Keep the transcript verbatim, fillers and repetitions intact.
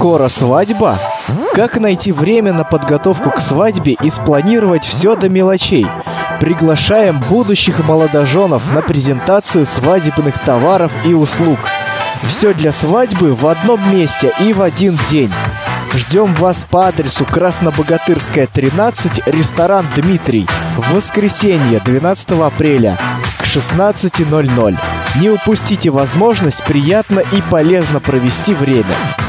Скоро свадьба? Как найти время на подготовку к свадьбе и спланировать все до мелочей? Приглашаем будущих молодоженов на презентацию свадебных товаров и услуг. Все для свадьбы в одном месте и в один день. Ждем вас по адресу Краснобогатырская, тринадцать, ресторан «Дмитрий». В воскресенье, двенадцатого апреля, к шестнадцати ноль-ноль. Не упустите возможность приятно и полезно провести время.